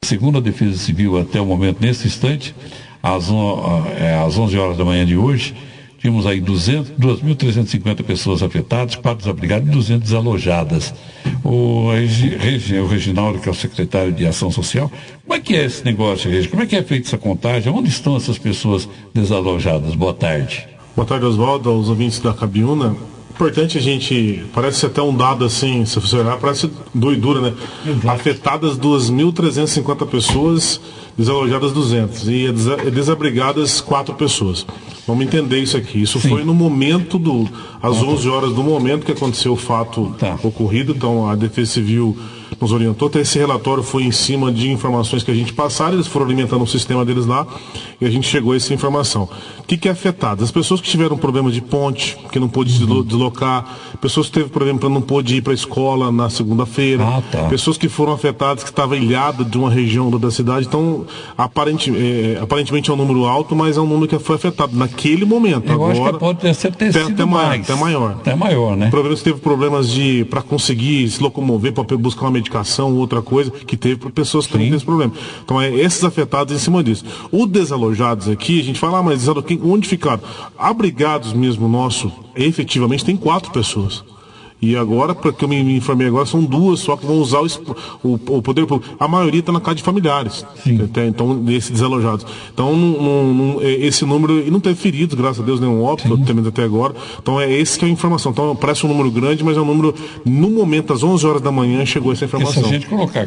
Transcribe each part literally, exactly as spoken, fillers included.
segundo a Defesa Civil, até o momento, nesse instante, às, às onze horas da manhã de hoje, tínhamos aí duas mil trezentas e cinquenta pessoas afetadas, quatro desabrigadas e duzentas desalojadas. O, Regi, o Reginaldo, que é o secretário de Ação Social, como é que é esse negócio, Regi? Como é que é feita essa contagem? Onde estão essas pessoas desalojadas? Boa tarde. Boa tarde, Oswaldo, aos ouvintes da Cabiúna. Importante a gente, parece até um dado assim, se você olhar, parece doidura, né? Exato. Afetadas duas mil trezentas e cinquenta pessoas, desalojadas duzentas e desabrigadas quatro pessoas. Vamos entender isso aqui. Isso Sim. foi no momento, do, às onze horas do momento que aconteceu o fato tá. ocorrido. Então a Defesa Civil nos orientou. Até esse relatório foi em cima de informações que a gente passaram, eles foram alimentando o sistema deles lá e a gente chegou a essa informação. O que, que é afetado? As pessoas que tiveram problema de ponte, que não pôde uhum. deslocar, pessoas que teve problema para não pôde ir para a escola na segunda-feira, ah, tá. pessoas que foram afetadas, que estavam ilhadas de uma região da cidade. Então, aparente, é, aparentemente é um número alto, mas é um número que foi afetado naquele momento. Eu Agora, acho que pode ter, ter até, sido até mais. maior. Até maior. Até maior, né? Problemas, teve problemas de para conseguir se locomover, para buscar uma medicação, outra coisa, que teve para pessoas que têm esse problema. Então, é esses afetados em cima disso. Os desalojados aqui, a gente fala, ah, mas onde ficaram? Abrigados mesmo nosso, efetivamente, tem quatro pessoas. E agora, porque eu me, me informei agora, são duas só que vão usar o, o, o poder público. A maioria está na casa de familiares. Até, então, desses desalojados. Então, não, não, esse número, e não teve feridos, graças a Deus, nenhum óbito, até agora. Então, é esse que é a informação. Então, parece um número grande, mas é um número, no momento, às onze horas da manhã, chegou essa informação. E se a gente colocar,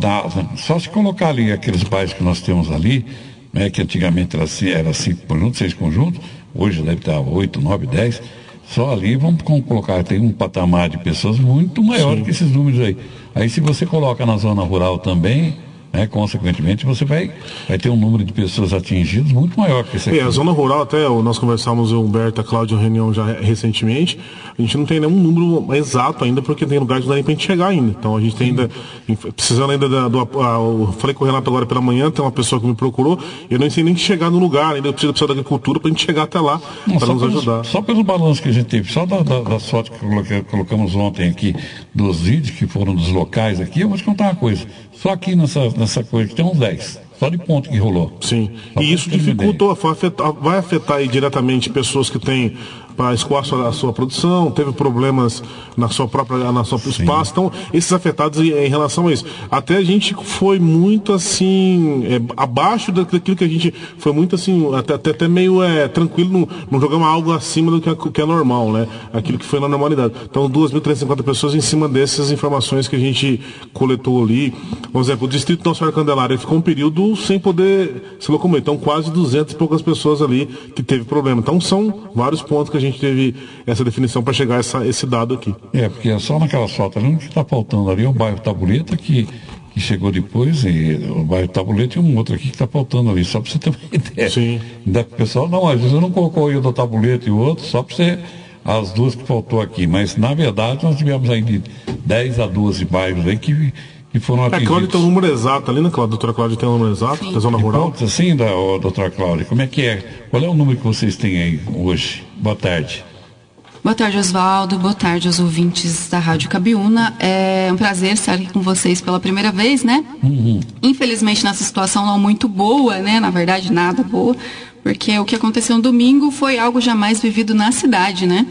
só se colocar ali aqueles bairros que nós temos ali, né, que antigamente era, era cinco conjuntos, seis conjuntos, hoje deve estar oito, nove, dez. Só ali vamos colocar, tem um patamar de pessoas muito maior Sim. que esses números aí. Aí se você coloca na zona rural também, né, consequentemente você vai, vai ter um número de pessoas atingidas muito maior que esse aqui. É, a zona rural, até nós conversamos, o Humberto e a Cláudia, em reunião já recentemente, a gente não tem nenhum número exato ainda, porque tem lugares que não dá nem pra gente chegar ainda. Então a gente tem ainda, precisando ainda da, do, a, eu falei com o Renato agora pela manhã, tem uma pessoa que me procurou, eu não sei nem chegar no lugar, ainda eu preciso, preciso da agricultura pra gente chegar até lá, para nos pelos, ajudar. Só pelo balanço que a gente teve, só da, da, da sorte que coloquei, colocamos ontem aqui, dos vídeos que foram dos locais aqui, eu vou te contar uma coisa, só aqui nessa, nessa coisa que tem uns dez. Só de ponto que rolou. Sim. Só e isso dificultou, vai afetar, vai afetar aí diretamente pessoas que têm para escoar a sua, a sua produção, teve problemas na sua própria, na sua espaço. Então, esses afetados em, em relação a isso. Até a gente foi muito assim, é, abaixo daquilo que a gente foi muito assim, até, até, até meio é, tranquilo, não, não jogamos algo acima do que é, que é normal, né? Aquilo que foi na normalidade. Então, duas mil trezentas e cinquenta pessoas em cima dessas informações que a gente coletou ali. Por exemplo, o distrito Nossa Senhora Candelária ficou um período sem poder se locomover. Então, quase duzentas e poucas pessoas ali que teve problema. Então, são vários pontos que a gente A gente teve essa definição para chegar a essa, esse dado aqui. É, porque é só naquelas fotos ali, o que está faltando ali é o bairro Tabuleta, que, que chegou depois, e o bairro Tabuleta e um outro aqui que está faltando ali, só para você ter uma ideia. Sim. Da, o pessoal, não, às vezes eu não colocou o do Tabuleta e o outro, só para você, as duas que faltou aqui, mas na verdade nós tivemos aí de dez a doze bairros aí que que foram atingidos. A Cláudia tem um número exato ali, né, Cláudia? A doutora Cláudia tem um número exato Sim. da zona rural? Pontos, assim, da, ó, doutora Cláudia, como é que é? Qual é o número que vocês têm aí hoje? Boa tarde. Boa tarde, Oswaldo. Boa tarde aos ouvintes da Rádio Cabiúna. É um prazer estar aqui com vocês pela primeira vez, né? Uhum. Infelizmente, nessa situação não muito boa, né? Na verdade, nada boa, porque o que aconteceu no domingo foi algo jamais vivido na cidade, né?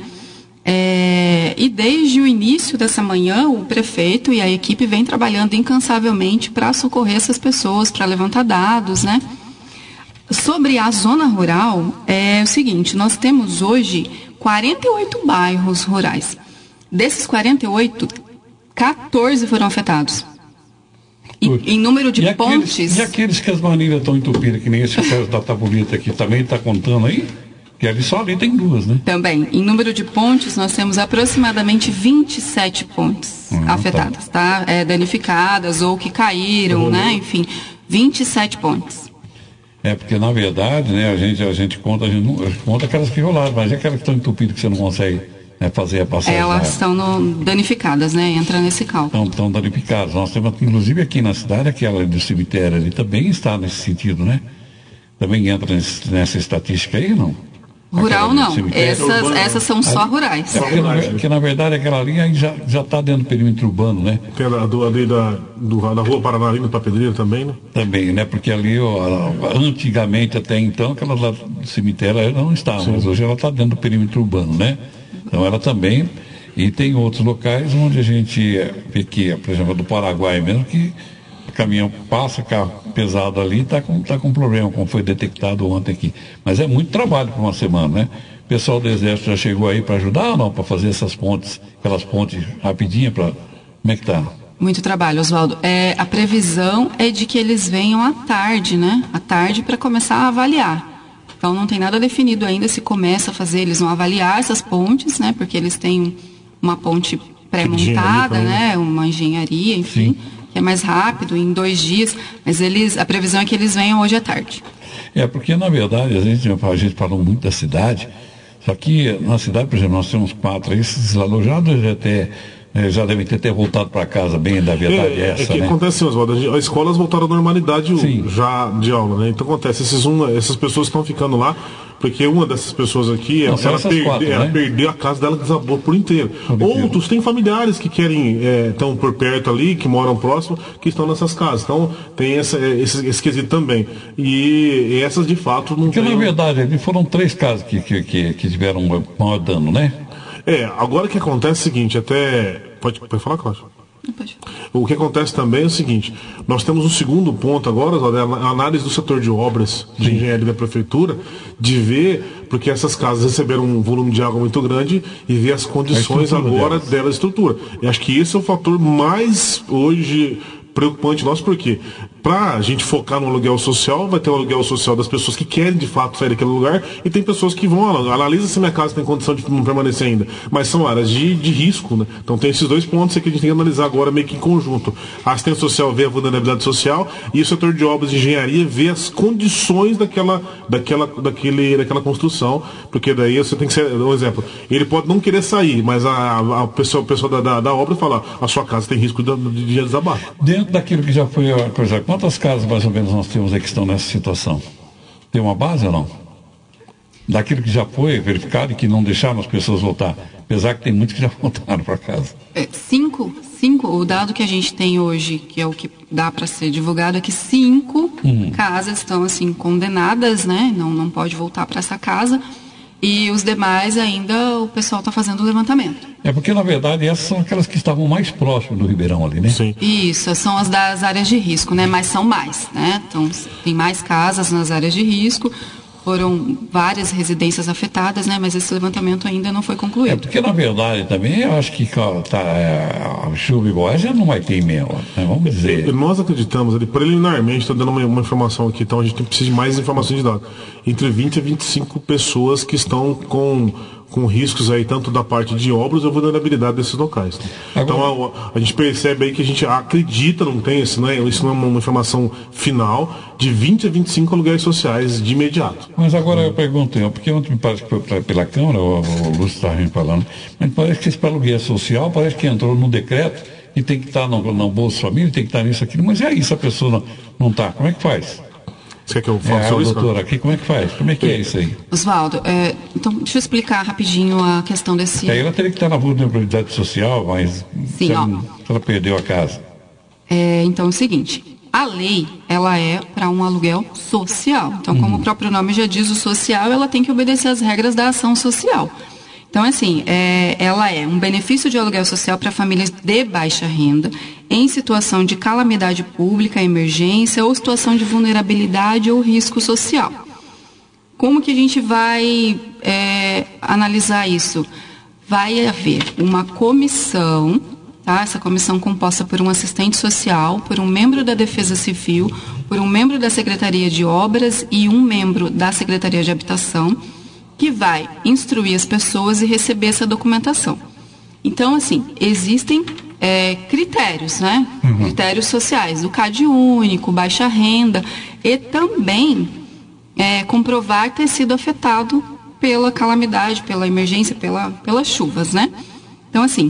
É, e desde o início dessa manhã, o prefeito e a equipe vêm trabalhando incansavelmente para socorrer essas pessoas, para levantar dados, né? Sobre a zona rural, é o seguinte, nós temos hoje quarenta e oito bairros rurais. Desses quarenta e oito, quatorze foram afetados. E, em número de e pontes... Aqueles, e aqueles que as manilhas estão entupidas, que nem esse caso da Tabuleta aqui, também está contando aí? Que ali só ali tem duas, né? Também. Em número de pontes, nós temos aproximadamente vinte e sete pontes ah, afetadas, tá? tá? É, danificadas ou que caíram, uhum. né? Enfim, vinte e sete pontes. É, porque na verdade, né, a gente, a gente conta, a gente, não, a gente conta aquelas que rolaram, mas é aquelas que estão entupidas que você não consegue, né, fazer a passagem. Elas estão no, danificadas, né? Entra nesse cálculo. Estão danificadas. Nós temos, inclusive aqui na cidade, aquela do cemitério ali também está nesse sentido, né? Também entra nesse, nessa estatística aí, não? Rural não, essas, essas são só ali, rurais. É porque, na, porque na verdade aquela linha já já está dentro do perímetro urbano, né? Tem a do, ali da, do, da Rua Paraná, ali para Pedreira também, né? Também, né? Porque ali, ó, antigamente até então, aquela lá do cemitério ela não estava, Sim. mas hoje ela está dentro do perímetro urbano, né? Então ela também, e tem outros locais onde a gente vê que, por exemplo, do Paraguai mesmo, que o caminhão passa, carro pesado ali, está com, tá com problema, como foi detectado ontem aqui. Mas é muito trabalho para uma semana, né? O pessoal do Exército já chegou aí para ajudar ou não? Para fazer essas pontes, aquelas pontes rapidinho para... Como é que tá? Muito trabalho, Oswaldo. É, a previsão é de que eles venham à tarde, né? À tarde para começar a avaliar. Então não tem nada definido ainda se começa a fazer, eles vão avaliar essas pontes, né? Porque eles têm uma ponte pré-montada, né? Uma engenharia, enfim... Sim. É mais rápido, em dois dias, mas eles, a previsão é que eles venham hoje à tarde. É, porque na verdade, a gente, a gente falou muito da cidade, só que na cidade, por exemplo, nós temos quatro, esses desalojados já até... já devem ter, ter voltado para casa bem, da verdade é, essa, é que né? acontece, Oswaldo, as escolas voltaram à normalidade Sim. já de aula, né? Então acontece, esses um, essas pessoas estão ficando lá, porque uma dessas pessoas aqui, Não, ela, perde, quatro, ela né? perdeu a casa dela, desabou por inteiro. Por Outros inteiro. têm familiares que querem, estão é, por perto ali, que moram próximo, que estão nessas casas. Então tem essa, esse, esse quesito também. E, e essas de fato não Porque tem... na verdade, foram três casas que, que, que, que tiveram um maior dano, né? É, agora o que acontece é o seguinte, até... Pode, pode falar, Cláudio? O que acontece também é o seguinte, nós temos um segundo ponto agora, a análise do setor de obras de Sim. engenharia da prefeitura, de ver, porque essas casas receberam um volume de água muito grande, e ver as condições agora delas. dela estrutura. E acho que esse é o fator mais hoje preocupante nosso, porque para a gente focar no aluguel social, vai ter o aluguel social das pessoas que querem de fato sair daquele lugar, e tem pessoas que vão, analisa se minha casa tem condição de não permanecer ainda, mas são áreas de, de risco, né? Então tem esses dois pontos que a gente tem que analisar agora meio que em conjunto. A assistência social vê a vulnerabilidade social, e o setor de obras de engenharia vê as condições daquela, daquela, daquele, daquela construção, porque daí você tem que ser, um exemplo, ele pode não querer sair, mas a, a pessoa, a pessoa da, da, da obra fala, a sua casa tem risco de, de desabar. Dentro daquilo que já foi a coisa, quantas casas mais ou menos nós temos aí que estão nessa situação? Tem uma base ou não? Daquilo que já foi verificado e que não deixaram as pessoas voltar, apesar que tem muitos que já voltaram para casa. É, cinco, cinco, o dado que a gente tem hoje, que é o que dá para ser divulgado, é que cinco uhum. casas estão assim condenadas, né? Não, não pode voltar para essa casa. E os demais ainda o pessoal está fazendo o levantamento. É porque, na verdade, essas são aquelas que estavam mais próximas do Ribeirão ali, né? Sim. Isso, são as das áreas de risco, né? Mas são mais, né? Então, tem mais casas nas áreas de risco. Foram várias residências afetadas, né? Mas esse levantamento ainda não foi concluído. É porque, na verdade, também eu acho que tá, a chuva igual essa já não vai ter mesmo, né? Vamos dizer. Nós acreditamos, ali, preliminarmente, estou dando uma, uma informação aqui, então a gente precisa de mais informações de dados. Entre vinte a vinte e cinco pessoas que estão com... com riscos aí, tanto da parte de obras ou vulnerabilidade desses locais. Né? Agora, então, a, a gente percebe aí que a gente acredita, não tem isso, não é, isso não é uma informação final, de vinte a vinte e cinco aluguéis sociais de imediato. Mas agora eu pergunto, porque ontem me parece que foi pra, pela Câmara, o, o Lúcio estava me falando, mas parece que esse aluguel social parece que entrou no decreto e tem que estar no, no Bolsa Família, tem que estar nisso, aquilo, mas e aí se a pessoa não está, como é que faz? Você quer que eu fale é, sobre isso? Doutora, aqui como é que faz? Como é que é isso aí? Oswaldo, é, então deixa eu explicar rapidinho a questão desse... É, ela teria que estar na vulnerabilidade social, mas Sim, se, ó. ela, se ela perdeu a casa. É, então é o seguinte, a lei, ela é para um aluguel social. Então, como hum. o próprio nome já diz, o social, ela tem que obedecer às regras da ação social. Então, assim, é, ela é um benefício de aluguel social para famílias de baixa renda, em situação de calamidade pública, emergência ou situação de vulnerabilidade ou risco social. Como que a gente vai é, analisar isso? Vai haver uma comissão, tá? Essa comissão composta por um assistente social, por um membro da Defesa Civil, por um membro da Secretaria de Obras e um membro da Secretaria de Habitação, que vai instruir as pessoas e receber essa documentação. Então, assim, existem é, critérios, né? Uhum. Critérios sociais, o C A D único, baixa renda, e também é, comprovar ter sido afetado pela calamidade, pela emergência, pela, pelas chuvas, né? Então, assim,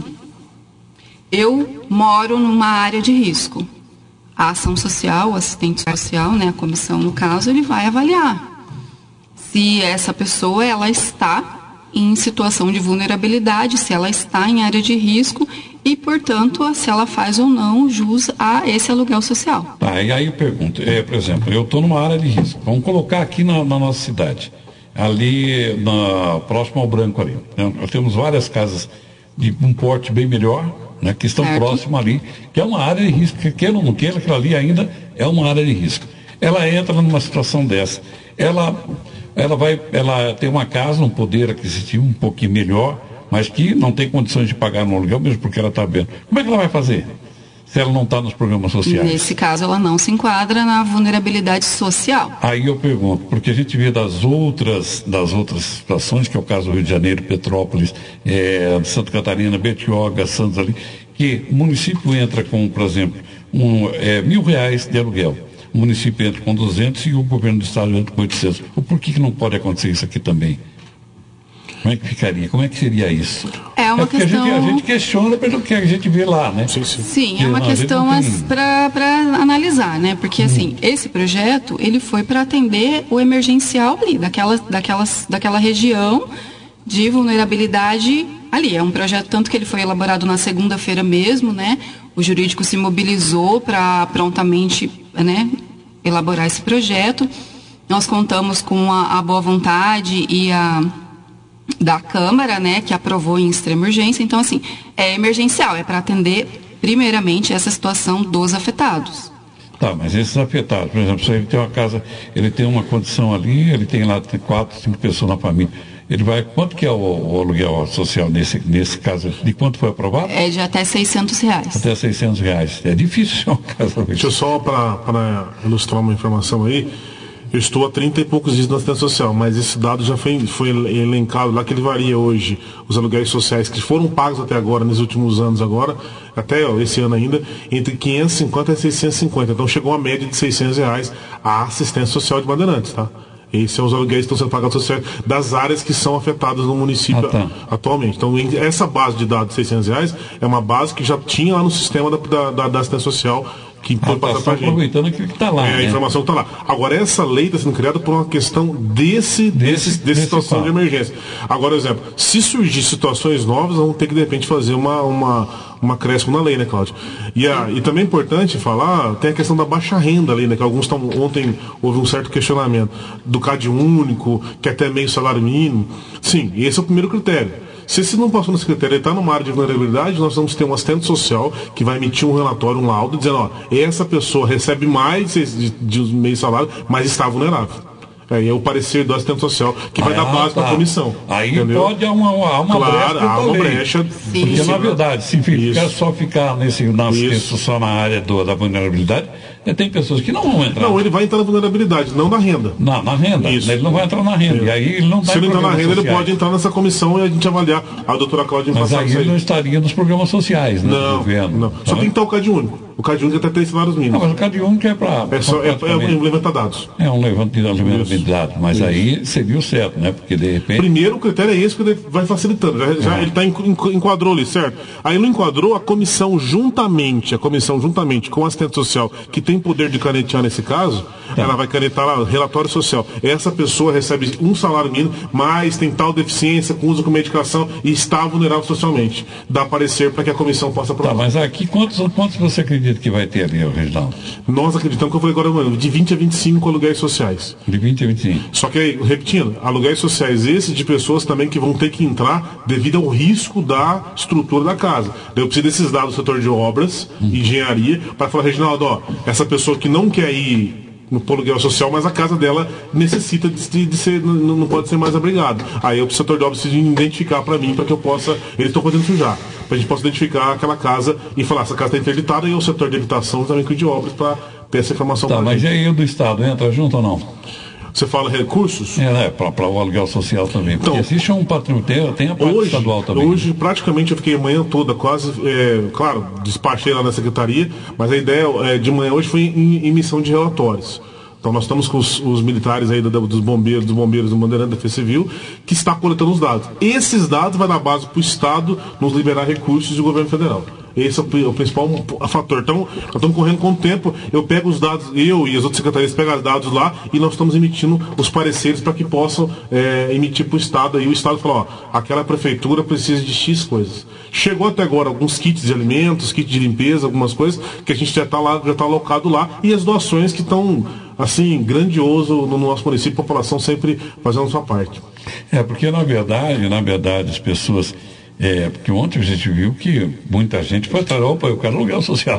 eu moro numa área de risco. A ação social, o assistente social, né, a comissão no caso, ele vai avaliar. se essa pessoa ela está em situação de vulnerabilidade, se ela está em área de risco e, portanto, se ela faz ou não jus a esse aluguel social. Tá, e aí eu pergunto, é, por exemplo, eu estou numa área de risco, vamos colocar aqui na, na nossa cidade, ali na, próximo ao Branco ali, né? Nós temos várias casas de um porte bem melhor, né, que estão certo. próximo ali, que é uma área de risco, que queira ou não queira, aquilo ali ainda é uma área de risco. Ela entra numa situação dessa, ela... Ela vai, ela tem uma casa, um poder aquisitivo um pouquinho melhor, mas que não tem condições de pagar no aluguel, mesmo porque ela está bem. Como é que ela vai fazer se ela não está nos programas sociais? Nesse caso, ela não se enquadra na vulnerabilidade social. Aí eu pergunto, porque a gente vê das outras, das outras situações, que é o caso do Rio de Janeiro, Petrópolis, é, Santa Catarina, Betioga, Santos ali, que o município entra com, por exemplo, um, é, mil reais de aluguel. O município entra com duzentos e o governo do estado entra com oitocentos. Por que que não pode acontecer isso aqui também? Como é que ficaria? Como é que seria isso? É uma é porque questão... a, gente, a gente questiona pelo que a gente vê lá, né? Sim, sim. Sim, é uma não, questão tem... para analisar, né? Porque, hum. assim, esse projeto, ele foi para atender o emergencial ali, daquela, daquelas, daquela região de vulnerabilidade ali. É um projeto, tanto que ele foi elaborado na segunda-feira mesmo, né? O jurídico se mobilizou para prontamente, né, elaborar esse projeto. Nós contamos com a, a boa vontade e a da Câmara, né, que aprovou em extrema urgência. Então, assim, é emergencial, é para atender primeiramente essa situação dos afetados. Tá, mas esses afetados, por exemplo, se ele tem uma casa, ele tem uma condição ali, ele tem lá tem quatro, cinco pessoas na família. Ele vai, quanto que é o, o aluguel social nesse, nesse caso? De quanto foi aprovado? É de até seiscentos reais. Até seiscentos reais. É difícil ser uma casa. Deixa eu só para ilustrar uma informação aí. Eu estou há trinta e poucos dias na assistência social, mas esse dado já foi, foi elencado lá, que ele varia hoje, os aluguéis sociais que foram pagos até agora, nos últimos anos agora, até ó, esse ano ainda, entre quinhentos e cinquenta e seiscentos e cinquenta. Então chegou a média de seiscentos reais a assistência social de Bandeirantes, tá? Esses são os aluguéis que estão sendo pagados sociais das áreas que são afetadas no município ah, tá. atualmente. Então, essa base de dados de seiscentos reais é uma base que já tinha lá no sistema da, da, da assistência social, que foi passar para a gente. Aproveitando aquilo que está lá. É, né? A informação que está lá. Agora, essa lei está sendo criada por uma questão desse, desse, desse, desse situação de emergência. Agora, por exemplo, se surgir situações novas, vamos ter que, de repente, fazer uma, uma, uma acréscimo na lei, né, Cláudio? E, a, e também é importante falar, tem a questão da baixa renda ali, né, que alguns estão, ontem houve um certo questionamento, do C A D único, que é até meio salário mínimo. Sim, esse é o primeiro critério. Se esse não passou nesse critério, ele está numa área de vulnerabilidade, nós vamos ter um assistente social que vai emitir um relatório, um laudo, dizendo, ó, essa pessoa recebe mais de, de um meio salário, mas está vulnerável. Aí é o parecer do assistente social, que vai ah, dar base tá. para a comissão. Aí entendeu? Pode há uma, há uma claro, brecha. Há uma brecha. Porque, na verdade, se ficar, só ficar nesse, na assistência só na área do, da vulnerabilidade, tem pessoas que não vão entrar. Não, ele vai entrar na vulnerabilidade, não na renda. Não, na renda. Isso. Ele não vai entrar na renda. É. E aí ele não tá Se ele entrar na renda, sociais. Ele pode entrar nessa comissão e a gente avaliar. A doutora Cláudia Mas aí ele aí. não estaria nos programas sociais, né? Não, do governo. não. Só tá tem que estar o C A D único. O C A D único até três salários mínimos. Não, mas o C A D único é para... É, só, é, é um levantar dados. É um levantamento de dados. Mas Isso. aí seria o certo, né? Porque de repente... Primeiro o critério é esse, que ele vai facilitando. Já, já é. Ele tá, enquadrou ali, certo? Aí não enquadrou, a comissão juntamente, a comissão juntamente com o assistente social, que tem poder de canetear nesse caso, tá. ela vai canetar lá, relatório social. Essa pessoa recebe um salário mínimo, mas tem tal deficiência, com uso com medicação e está vulnerável socialmente. Dá parecer para que a comissão possa aprovar. Tá, mas aqui quantos, quantos você acredita que vai ter ali, Reginaldo? Nós acreditamos que eu falei agora, mano, de vinte a vinte e cinco aluguéis sociais. De vinte a vinte e cinco. Só que, repetindo, aluguéis sociais esses de pessoas também que vão ter que entrar devido ao risco da estrutura da casa. Eu preciso desses dados do setor de obras, hum. engenharia, para falar, Reginaldo, ó, essa pessoa que não quer ir no aluguel social, mas a casa dela necessita de, de ser, não, não pode ser mais abrigado. Aí o setor de obras precisa identificar para mim, para que eu possa, eles estão podendo sujar, para a gente possa identificar aquela casa e falar, essa casa está interditada, e o setor de habitação também cuida de obras para ter essa informação. Tá, mas gente. E aí o do Estado entra junto ou não? Você fala recursos? É, né, para o aluguel social também. Porque então, existe um patrimônio, tem, tem a parte hoje, estadual também. Hoje, praticamente, eu fiquei a manhã toda, quase, é, claro, despachei lá na secretaria, mas a ideia é, de manhã hoje foi em emissão de relatórios. Então nós estamos com os, os militares aí do, dos bombeiros, dos bombeiros do Bandeirante da Defesa Civil, que está coletando os dados. Esses dados vai dar base para o Estado nos liberar recursos do governo federal. Esse é o, o principal fator. Então, nós estamos correndo com o tempo. Eu pego os dados, eu e as outras secretarias pegam os dados lá e nós estamos emitindo os pareceres para que possam é, emitir para o Estado. E o Estado fala, ó, aquela prefeitura precisa de X coisas. Chegou até agora alguns kits de alimentos, kits de limpeza, algumas coisas que a gente já está lá, já está alocado lá, e as doações que estão, assim, grandioso no nosso município, a população sempre fazendo a sua parte. É, porque na verdade, na verdade, as pessoas, é, porque ontem a gente viu que muita gente foi atrás, opa, eu quero aluguel social,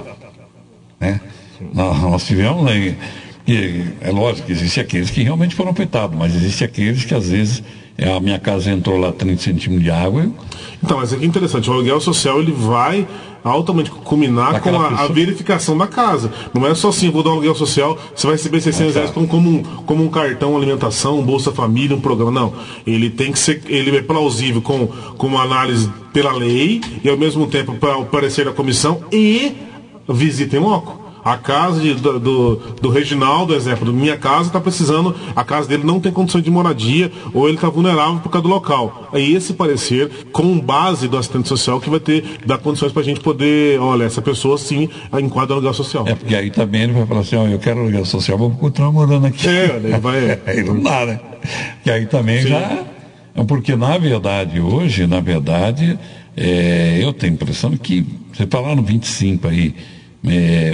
né? Nós, nós tivemos, né, e, é lógico que existem aqueles que realmente foram afetados, mas existem aqueles que às vezes, é, a minha casa entrou lá trinta centímetros de água. Eu... Então, mas aqui é interessante, o aluguel social ele vai altamente culminar com a, a verificação da casa. Não é só assim, vou dar um aluguel social, você vai receber seiscentos reais como, como, um, como um cartão alimentação, um Bolsa Família, um programa. Não. Ele tem que ser, ele é plausível com, com uma análise pela lei e ao mesmo tempo para o parecer da comissão e visita em loco. A casa de, do, do, do Reginaldo, exemplo, minha casa está precisando, a casa dele não tem condições de moradia ou ele está vulnerável por causa do local. Aí esse parecer, com base do assistente social, que vai ter, dar condições para a gente poder, olha, essa pessoa sim enquadra no aluguel social. É, porque aí também ele vai falar assim, ó, eu quero aluguel social, vou continuar morando aqui. É, aí vai... aí não dá, né? Que aí também sim. Já... Porque na verdade, hoje, na verdade, é, eu tenho a impressão que, você falaram vinte e cinco aí, É,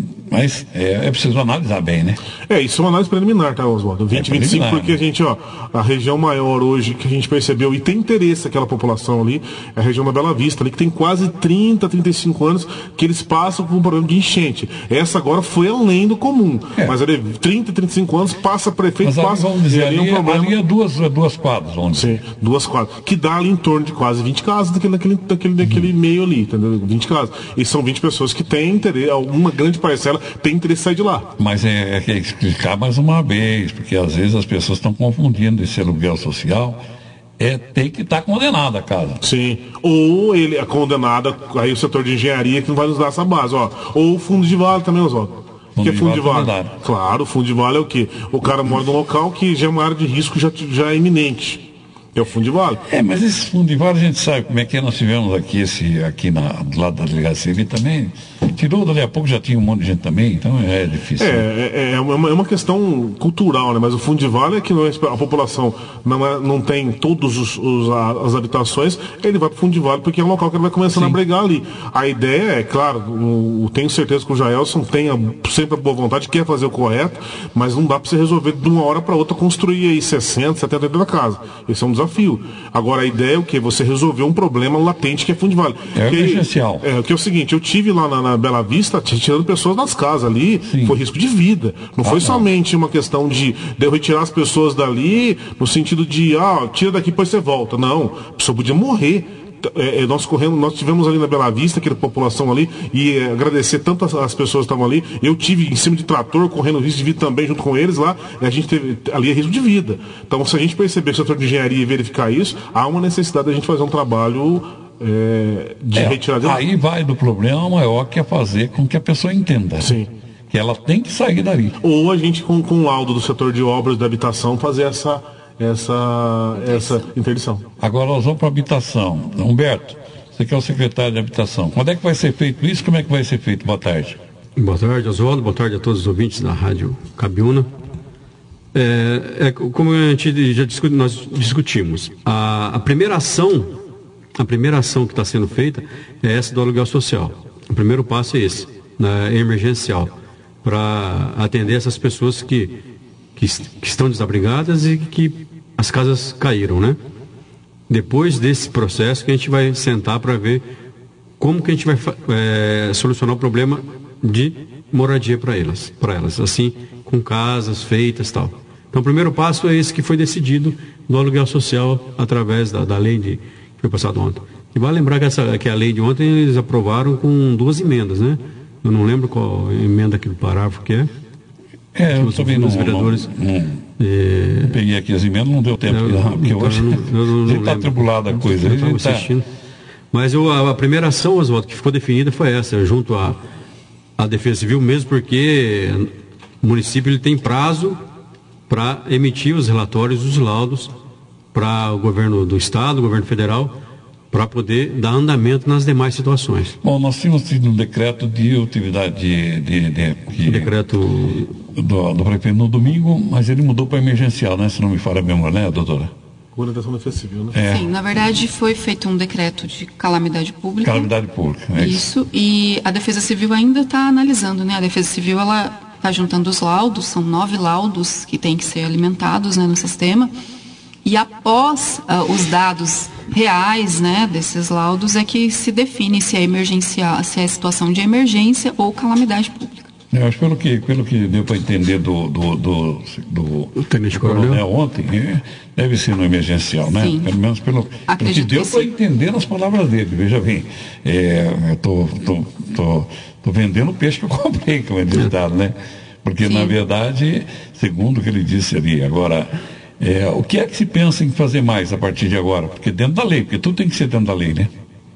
mas é, é preciso analisar bem, né? É, isso é uma análise preliminar, tá, Oswaldo? vinte, é vinte e cinco, porque a gente, ó, a região maior hoje que a gente percebeu e tem interesse aquela população ali, é a região da Bela Vista, ali que tem quase trinta, trinta e cinco anos que eles passam por um problema de enchente. Essa agora foi além do comum, é. Mas ali trinta, trinta e cinco anos, passa prefeito, mas passa... Vamos dizer, ali, ali, é um problema... ali é duas, duas quadras, onde? Sim, duas quadras, que dá ali em torno de quase vinte casas daquele, daquele, daquele, daquele uhum. meio ali, entendeu? vinte casas. E são vinte pessoas que têm interesse, uma grande parcela tem interesse em sair de lá. Mas é, é que explicar mais uma vez, porque às vezes as pessoas estão confundindo esse aluguel social, é tem que estar tá condenada a casa. Sim, ou ele é condenada, aí o setor de engenharia que não vai nos dar essa base, ó. Ou o fundo de vale também, Oswaldo. O que é fundo de vale? vale? Claro, o fundo de vale é o quê? O cara mora num local que já é uma área de risco já, já é iminente. É o fundo de vale. É, mas esse fundo de vale a gente sabe como é que é. Nós tivemos aqui, esse, aqui na, do lado da delegacia ali também. Tirou dali a pouco, já tinha um monte de gente também, então é difícil. É, é, é, uma, é uma questão cultural, né? Mas o fundo de vale é que não é, a população não, é, não tem todas as habitações, ele vai para o fundo de vale porque é um local que ele vai começando Sim. a brigar ali. A ideia é, claro, o, tenho certeza que o Jaelson tem a, sempre a boa vontade, quer fazer o correto, mas não dá para você resolver de uma hora para outra construir aí sessenta, setenta dentro da casa. Esse é um desafio. Agora a ideia é o que? Você resolver um problema latente que é fundo de vale. É emergencial. É, que é o seguinte, eu tive lá na, na Bela Vista tirando pessoas das casas ali, Sim. foi risco de vida. Não ah, foi não. somente uma questão de, de eu retirar as pessoas dali no sentido de, ah, tira daqui depois você volta. Não, a pessoa podia morrer. É, nós corremos, nós tivemos ali na Bela Vista, aquela população ali, e é, agradecer tanto as, as pessoas que estavam ali. Eu tive em cima de trator, correndo risco de vida também junto com eles lá, e a gente teve ali é risco de vida. Então, se a gente perceber que o setor de engenharia e verificar isso, há uma necessidade da gente fazer um trabalho é, de é, retirada. Aí vai do problema maior, que é fazer com que a pessoa entenda. Sim. Que ela tem que sair dali. Ou a gente, com, com o laudo do setor de obras da habitação, fazer essa essa, essa interdição. Agora nós vamos para a habitação. Humberto, você que é o secretário de habitação. Quando é que vai ser feito isso? Como é que vai ser feito? Boa tarde. Boa tarde, Oswaldo. Boa tarde a todos os ouvintes da Rádio Cabiúna. É, é, como a gente já discuti, nós discutimos, a, a primeira ação, a primeira ação que está sendo feita é essa do aluguel social. O primeiro passo é esse, né, emergencial, para atender essas pessoas que, que, que estão desabrigadas e que as casas caíram, né? Depois desse processo que a gente vai sentar para ver como que a gente vai é, solucionar o problema de moradia para elas, para elas, assim, com casas feitas e tal. Então o primeiro passo é esse que foi decidido no aluguel social através da, da lei de, que foi passada ontem. E vale lembrar que, essa, que a lei de ontem eles aprovaram com duas emendas, né? Eu não lembro qual emenda aqui do parágrafo que é. É, eu também não, vereadores, não, não, é... eu peguei aqui as emendas, não deu tempo, eu, não, porque então, hoje está atribulada a coisa. Eu estava assistindo. Tá... Mas eu, a, a primeira ação, Oswaldo, que ficou definida foi essa, junto à, à Defesa Civil, mesmo porque o município ele tem prazo para emitir os relatórios, os laudos para o governo do estado, o governo federal, para poder dar andamento nas demais situações. Bom, nós tínhamos tido um decreto de utilidade de, de, de, de decreto do, do prefeito no domingo, mas ele mudou para emergencial, né? Se não me falha a memória, né, doutora? Orientação da Defesa Civil, né? É. Sim, na verdade foi feito um decreto de calamidade pública. Calamidade pública, é isso. Isso, e a Defesa Civil ainda está analisando, né? A Defesa Civil, ela está juntando os laudos, são nove laudos que têm que ser alimentados, né, no sistema. E após uh, os dados reais, né, desses laudos é que se define se é emergencial, se é situação de emergência ou calamidade pública. Eu acho que pelo que, pelo que deu para entender do, do, do, do, o tenente coronel coronel ontem, é, deve ser no emergencial, né? Sim. Pelo menos pelo, pelo que deu para entender nas palavras dele. Veja bem, é, eu tô, tô, tô, tô vendendo o peixe que eu comprei, como é ditado, né? Porque, sim, na verdade, segundo o que ele disse ali, agora, é, o que é que se pensa em fazer mais a partir de agora? Porque dentro da lei, porque tudo tem que ser dentro da lei, né?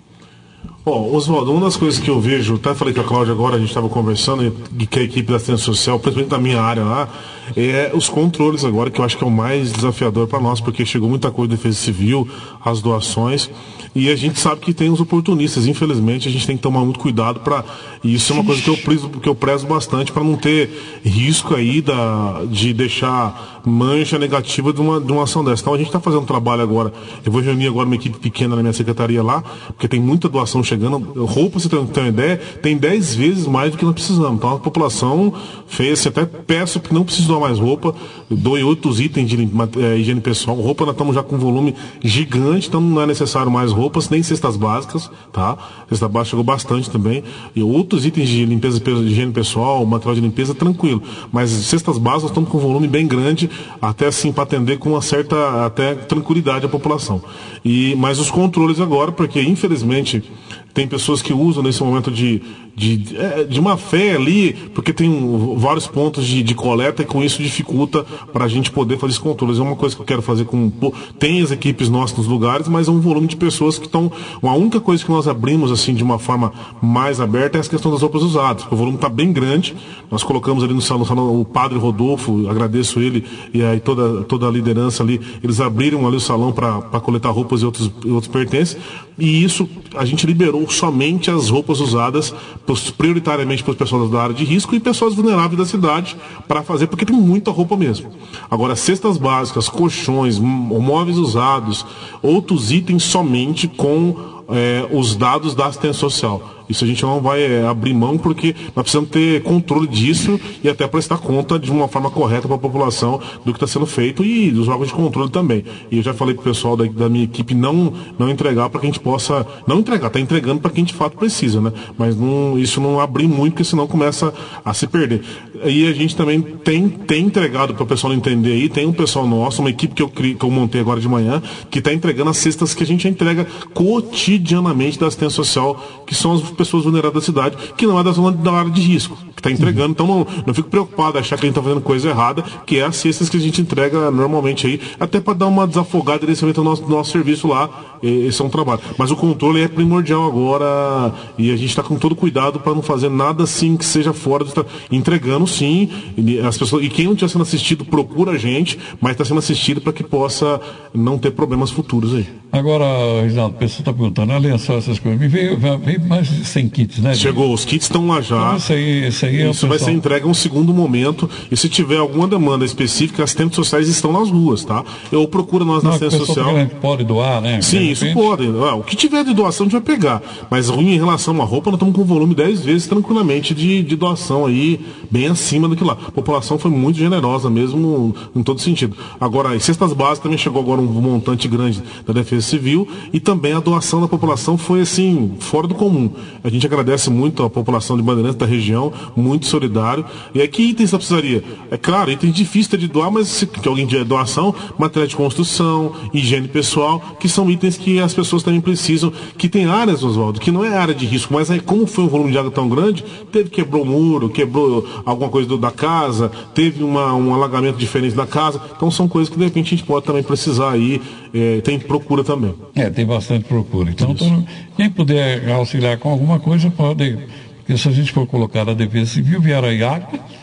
Bom, Oswaldo, uma das coisas que eu vejo, até falei com a Cláudia agora, a gente estava conversando, e que a equipe da assistência social, principalmente da minha área lá, é os controles agora, que eu acho que é o mais desafiador para nós, porque chegou muita coisa de defesa civil, as doações, e a gente sabe que tem os oportunistas, infelizmente a gente tem que tomar muito cuidado para, e isso é uma coisa que eu prezo, que eu prezo bastante, para não ter risco aí da, de deixar mancha negativa de uma, de uma ação dessa. Então a gente está fazendo um trabalho agora, eu vou reunir agora uma equipe pequena na minha secretaria lá, porque tem muita doação chegando. Roupa, você tem uma ideia, tem dez vezes mais do que nós precisamos. Então a população fez, assim, até peço que não precise doar mais roupa, doe outros itens de é, higiene pessoal. Roupa nós estamos já com um volume gigante, então não é necessário mais roupas, nem cestas básicas, tá? Cesta básica chegou bastante também. E outros itens de limpeza, de higiene pessoal, material de limpeza, tranquilo. Mas cestas básicas estamos com um volume bem grande, até assim, para atender com uma certa até tranquilidade a população. E, mas os controles agora, porque infelizmente tem pessoas que usam nesse momento de, de, de má fé ali, porque tem um, vários pontos de, de coleta e com isso dificulta para a gente poder fazer esses controles. É uma coisa que eu quero fazer com... Tem as equipes nossas nos lugares, mas é um volume de pessoas que estão... A única coisa que nós abrimos assim de uma forma mais aberta é a questão das roupas usadas. O volume está bem grande. Nós colocamos ali no salão, salão o padre Rodolfo, agradeço ele e aí toda, toda a liderança ali. Eles abriram ali o salão para coletar roupas e outros, e outros pertences. E isso a gente liberou somente as roupas usadas prioritariamente para as pessoas da área de risco e pessoas vulneráveis da cidade para fazer, porque tem muita roupa mesmo. Agora, cestas básicas, colchões, móveis usados, outros itens somente com é, os dados da assistência social. Isso a gente não vai é, abrir mão, porque nós precisamos ter controle disso e até prestar conta de uma forma correta para a população do que está sendo feito e dos órgãos de controle também. E eu já falei para o pessoal da, da minha equipe não, não entregar para que a gente possa... Não entregar, está entregando para quem de fato precisa, né? Mas não, isso não abrir muito, porque senão começa a se perder. E a gente também tem, tem entregado, para o pessoal entender aí, tem um pessoal nosso, uma equipe que eu, que eu montei agora de manhã, que está entregando as cestas que a gente entrega cotidianamente da assistência social, que são as pessoas vulneráveis da cidade, que não é da zona da área de risco, que está entregando. Então não, não fico preocupado achar que a gente está fazendo coisa errada, que é as cestas que a gente entrega normalmente aí, até para dar uma desafogada nesse momento do nosso, do nosso serviço lá. Esse é um trabalho. Mas o controle é primordial agora e a gente está com todo cuidado para não fazer nada assim que seja fora do... Entregando sim, as pessoas, e quem não estiver sendo assistido procura a gente, mas está sendo assistido para que possa não ter problemas futuros aí. Agora, Reginaldo, a pessoa está perguntando, além só essas coisas, me veio, veio mais de cem kits, né? Chegou, os kits estão lá já. Então, isso aí, isso aí é isso vai ser entregue em um segundo momento. E se tiver alguma demanda específica, as assistentes sociais estão nas ruas, tá? Eu procuro nós na assistência social. Pode doar, né? Sim, isso pode. Ah, o que tiver de doação a gente vai pegar. Mas ruim em relação à roupa, nós estamos com um volume dez vezes tranquilamente de, de doação aí, bem acima do que lá. A população foi muito generosa mesmo, em todo sentido. Agora, as cestas básicas também chegou agora um montante grande da Defesa Civil e também a doação da população foi assim, fora do comum. A gente agradece muito a população de Bandeirantes da região, muito solidário. E aí, que itens você precisaria? É claro, itens difíceis de doar, mas se que alguém de doação, material de construção, higiene pessoal, que são itens que as pessoas também precisam, que tem áreas, Oswaldo, que não é área de risco, mas aí como foi um volume de água tão grande, teve quebrou o muro, quebrou alguma coisa do, da casa, teve uma, um alagamento diferente da casa, então são coisas que de repente a gente pode também precisar aí, é, tem procura também. É, tem bastante procura. Então, todo, quem puder auxiliar com alguma coisa pode, porque se a gente for colocar a Defesa Civil, vier a I A C,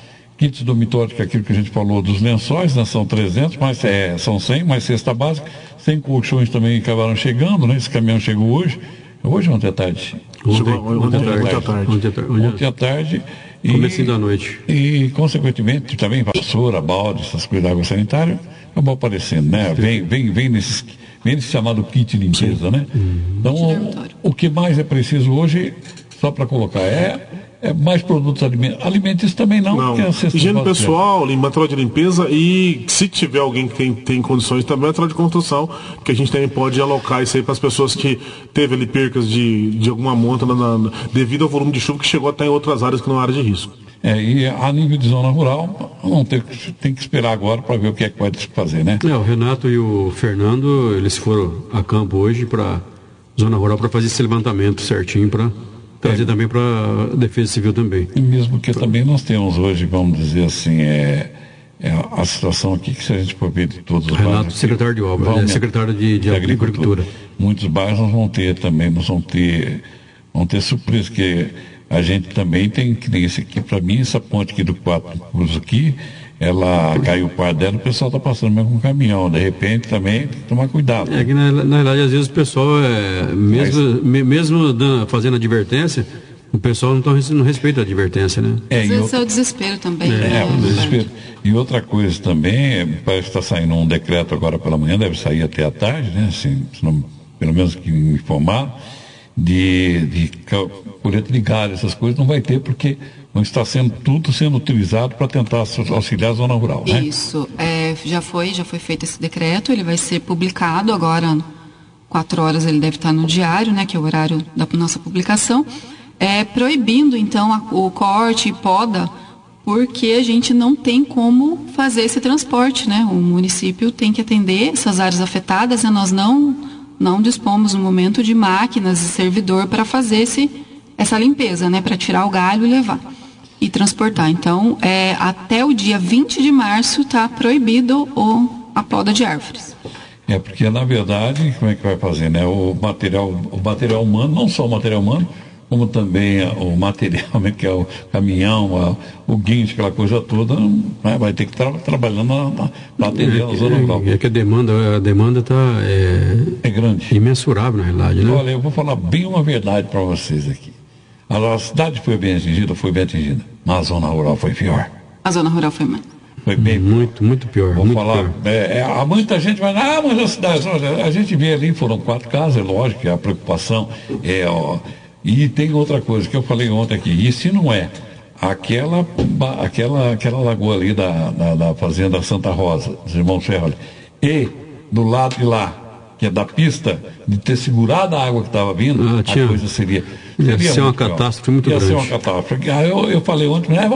kits dormitórios, que é aquilo que a gente falou dos lençóis, né? São trezentos, mas é, são cem, mais cesta básica, cem colchões também acabaram chegando, né? Esse caminhão chegou hoje, hoje ou ontem à tarde? Ontem, ontem, ontem, ontem à tarde. Ontem à tarde. Comecinho da noite. E, consequentemente, também vassoura, balde, essas coisas da água sanitária, acabou aparecendo, né? Vem, vem, vem nesses, vem nesse chamado kit de limpeza, né? Uhum. Então, o, o que mais é preciso hoje, só para colocar, é, é mais produtos alimentícios. Alimentícios também não, não. porque a cesta higiene básica. pessoal, material de limpeza e, se tiver alguém que tem, tem condições, também material de construção, que a gente também pode alocar isso aí para as pessoas que teve ali percas de, de alguma monta na, na, devido ao volume de chuva que chegou até em outras áreas que não é área de risco. É, e a nível de zona rural, não tem, tem que esperar agora para ver o que é que vai fazer, né? É, o Renato e o Fernando, eles foram a campo hoje para zona rural para fazer esse levantamento certinho para trazer é. também para a Defesa Civil também. E mesmo que também nós temos hoje, vamos dizer assim, é, é a situação aqui que se a gente for ver de todos os Renato, bairros... secretário de obras, é, secretário de, de, de agricultura. agricultura. Muitos bairros nós vão ter também, nós vamos ter, vão ter surpresa, que a gente também tem, que nem esse aqui, para mim, essa ponte aqui do Quatro Cruz aqui, ela caiu o par dela, o pessoal está passando mesmo com um caminhão. De repente também tem que tomar cuidado. É que na, na verdade, às vezes o pessoal, é, mesmo, Mas... mesmo dando, fazendo advertência, o pessoal não, tá, não respeita a advertência, né? É, às vezes outra... é o desespero também. É, né? é o desespero. E outra coisa também, parece que está saindo um decreto agora pela manhã, deve sair até à tarde, né? Assim, se não, pelo menos que me informar. De, de coleta de galho, essas coisas não vai ter, porque não está sendo tudo sendo utilizado para tentar auxiliar a zona rural, né? Isso, é, já foi, já foi feito esse decreto, ele vai ser publicado agora, quatro horas ele deve estar no diário, né, que é o horário da nossa publicação, é, proibindo então a, o corte e poda, porque a gente não tem como fazer esse transporte, né? O município tem que atender essas áreas afetadas, né? Nós não não dispomos no momento de máquinas e servidor para fazer esse, essa limpeza, né, para tirar o galho e levar e transportar. Então, é, até o dia vinte de março está proibido o, a poda de árvores. É, porque na verdade, como é que vai fazer, né? O material, o material humano, não só o material humano, como também o material, que é o caminhão, o guincho, aquela coisa toda, né? Vai ter que estar tra trabalhando para atender a zona rural. É que a demanda a demanda está é, é grande, imensurável na realidade, né? Olha, eu vou falar bem uma verdade para vocês aqui. A cidade foi bem atingida, foi bem atingida, mas a zona rural foi pior. A zona rural foi mais. Foi bem muito, pior. muito pior. Vou muito falar, pior. É, é, muita gente vai, ah, mas a cidade, olha, a gente vê ali, foram quatro casas, é lógico que a preocupação é, ó, e tem outra coisa que eu falei ontem aqui, e se não é aquela, aquela, aquela lagoa ali da, da, da fazenda Santa Rosa, dos irmãos Ferroli, e do lado de lá, que é da pista, de ter segurado a água que estava vindo, ah, tinha, a coisa seria... Ia seria ser uma catástrofe muito ia grande. Ia ser uma catástrofe. Eu, eu falei ontem, né,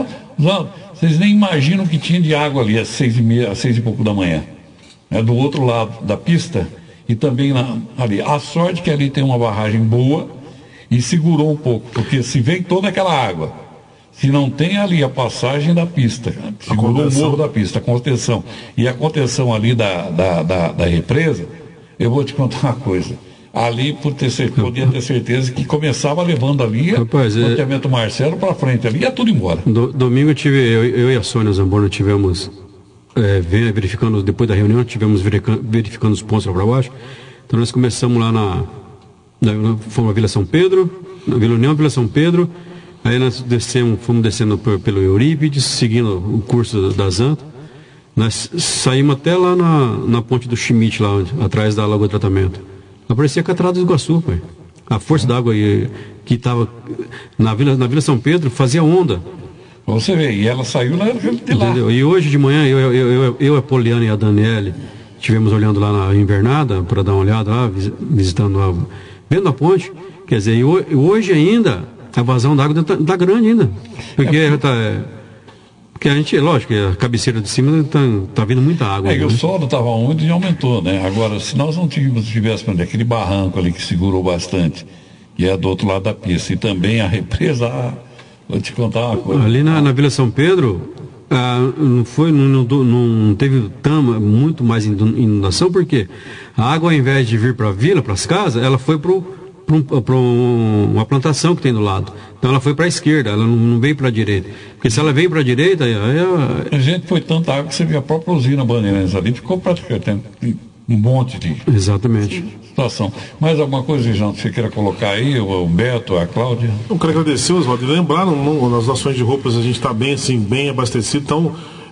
vocês nem imaginam o que tinha de água ali às seis e meia, às seis e pouco da manhã. É, do outro lado da pista, e também na, ali. A sorte que ali tem uma barragem boa, e segurou um pouco, porque se vem toda aquela água, se não tem ali a passagem da pista, segurou o morro da pista, a contenção, e a contenção ali da, da, da, da represa, eu vou te contar uma coisa, ali por ter, podia ter certeza que começava levando ali Rapaz, o loteamento é... Marcelo para frente, ali ia tudo embora. Do, domingo eu, tive, eu, eu e a Sônia Zamborno tivemos, é, verificando, depois da reunião, tivemos verificando, verificando os pontos lá para baixo, então nós começamos lá na... Fomos à Vila São Pedro, na Vila União, Vila São Pedro, aí nós descemos, fomos descendo por, pelo Eurípides, seguindo o curso da Zanta, nós saímos até lá na, na ponte do Schmidt, lá onde, atrás da Lagoa de Tratamento. Aparecia a Catarata do Iguaçu, pai. A força d'água que estava na Vila, na Vila São Pedro fazia onda. Você vê, e ela saiu lá de lá. Entendeu? E hoje de manhã, eu, eu, eu, eu, a Poliana e a Daniele, estivemos olhando lá na invernada, para dar uma olhada lá, visitando a... vendo a ponte, quer dizer, e hoje ainda a vazão d'água está tá grande ainda, porque é, tá, porque a gente, lógico, a cabeceira de cima está tá vindo muita água. É que né? o solo estava úmido e aumentou, né? Agora, se nós não tivéssemos aquele barranco ali que segurou bastante, que é do outro lado da pista, e também a represa, ah, vou te contar uma coisa. Ali na, na Vila São Pedro, ah, não foi, não, não, não teve tama, muito mais inundação, porque a água, ao invés de vir para a vila, para as casas, ela foi para para um, uma plantação que tem do lado. Então ela foi para a esquerda, ela não, não veio para a direita. Porque se ela veio para a direita, aí, aí, a gente foi tanta água que você viu a própria usina Bandeirantes ali, ficou praticamente um monte de exatamente. situação. Mais alguma coisa, Jean, que você queira colocar aí, o Humberto, a Cláudia? Eu quero agradecer, Oswaldo, e lembrar, no, nas ações de roupas a gente está bem assim, bem abastecido, então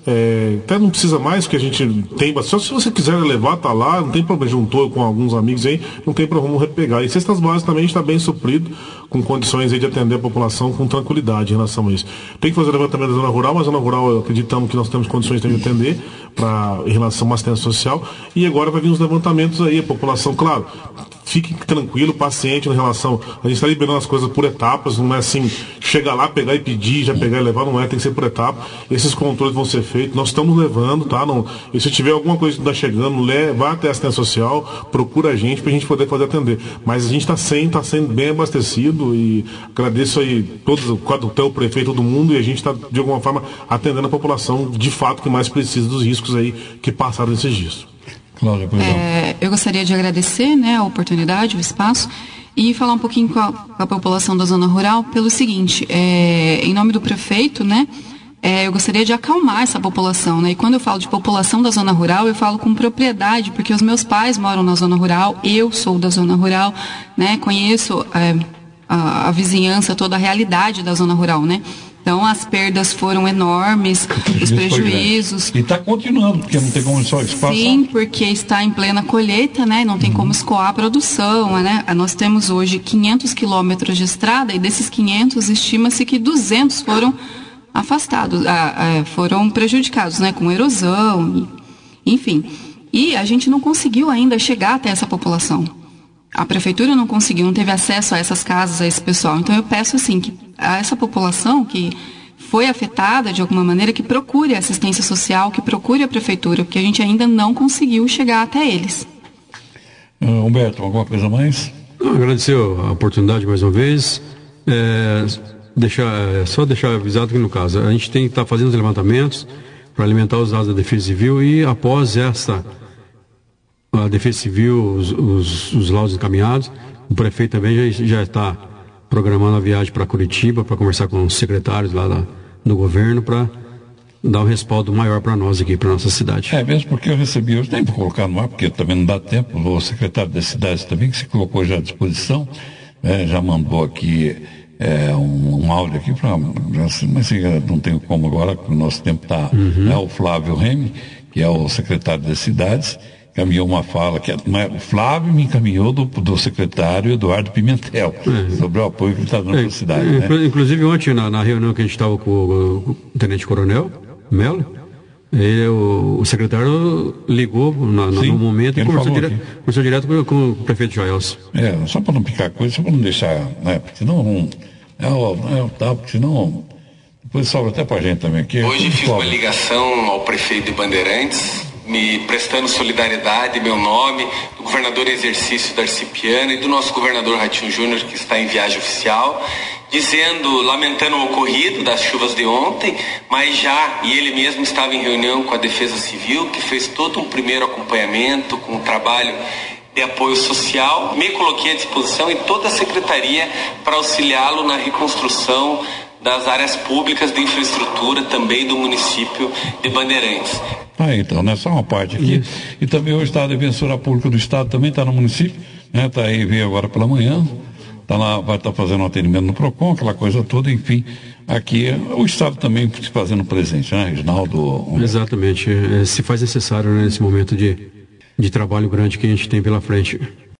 é, até não precisa mais, porque a gente tem, só se você quiser levar, tá lá, não tem problema, juntou com alguns amigos aí, não tem problema repegar. E cestas básicas também está bem suprido, com condições aí de atender a população com tranquilidade em relação a isso. Tem que fazer levantamento da zona rural, mas a zona rural acreditamos que nós temos condições de atender pra, em relação à assistência social, e agora vai vir os levantamentos aí, a população, claro, fique tranquilo, paciente em relação, a gente está liberando as coisas por etapas, não é assim, chegar lá, pegar e pedir, já pegar e levar, não é, tem que ser por etapa. Esses controles vão ser feitos, nós estamos levando, tá? Não, e se tiver alguma coisa que está chegando, leva até a assistência social, procura a gente para a gente poder fazer atender. Mas a gente está sendo, tá sendo bem abastecido e agradeço aí todos, até o prefeito, todo mundo, e a gente está, de alguma forma, atendendo a população, de fato, que mais precisa dos riscos aí que passaram nesses dias. Cláudia, é, eu gostaria de agradecer, né, a oportunidade, o espaço, e falar um pouquinho com a, com a população da zona rural pelo seguinte, é, em nome do prefeito, né, é, eu gostaria de acalmar essa população, né, e quando eu falo de população da zona rural, eu falo com propriedade, porque os meus pais moram na zona rural, eu sou da zona rural, né, conheço é, a, a vizinhança, toda a realidade da zona rural, né. Então, as perdas foram enormes, os prejuízos. E está continuando, porque não tem como só espaço. Sim, porque está em plena colheita, né? Não tem uhum. como escoar a produção, né? Nós temos hoje quinhentos quilômetros de estrada e desses quinhentos, estima-se que duzentos foram afastados, ah, ah, foram prejudicados, né? Com erosão, enfim. E a gente não conseguiu ainda chegar até essa população. A prefeitura não conseguiu, não teve acesso a essas casas, a esse pessoal. Então eu peço assim que a essa população que foi afetada de alguma maneira, que procure a assistência social, que procure a prefeitura, porque a gente ainda não conseguiu chegar até eles. Uh, Humberto, alguma coisa a mais? Agradecer a oportunidade mais uma vez. É, deixar, só deixar avisado que no caso, a gente tem que estar fazendo os levantamentos para alimentar os dados da Defesa Civil e após esta a Defesa Civil, os, os, os laudos encaminhados, o prefeito também já, já está programando a viagem para Curitiba para conversar com os secretários lá da, do governo para dar um respaldo maior para nós aqui, para nossa cidade. É, mesmo porque eu recebi hoje, nem vou colocar no ar, porque também não dá tempo, o secretário das cidades também, que se colocou já à disposição, é, já mandou aqui é, um, um áudio aqui, pra, mas assim, não tenho como agora, porque o nosso tempo está, uhum. é o Flávio Remy, que é o secretário das cidades, encaminhou uma fala, que o Flávio me encaminhou do, do secretário Eduardo Pimentel, é. sobre o apoio que ele está dando é, para a cidade. É, né? Inclusive ontem, na, na reunião que a gente estava com o, com o Tenente Coronel Melo, ele, o, o secretário ligou na, na, Sim, no momento e conversou, dire, conversou direto com, com o prefeito Joelson. É, só para não picar coisa, só para não deixar, né, porque senão não, é o, é o tal, porque senão depois sobra até para a gente também aqui. Hoje fiz uma ligação ao prefeito de Bandeirantes, me prestando solidariedade, meu nome, do governador em exercício Darcy Piana e do nosso governador Ratinho Júnior, que está em viagem oficial, dizendo, lamentando o ocorrido das chuvas de ontem, mas já, e ele mesmo estava em reunião com a Defesa Civil, que fez todo um primeiro acompanhamento, com o trabalho de apoio social, me coloquei à disposição em toda a secretaria para auxiliá-lo na reconstrução das áreas públicas de infraestrutura também do município de Bandeirantes. Ah, então, né? Só uma parte aqui. Isso. E também hoje está a Defensora Pública do Estado, também está no município, né? Está aí, veio agora pela manhã, tá lá, vai estar tá fazendo um atendimento no PROCON, aquela coisa toda, enfim. Aqui o Estado também se fazendo presente, né, Reginaldo? Exatamente. É, se faz necessário, né, nesse momento de, de trabalho grande que a gente tem pela frente.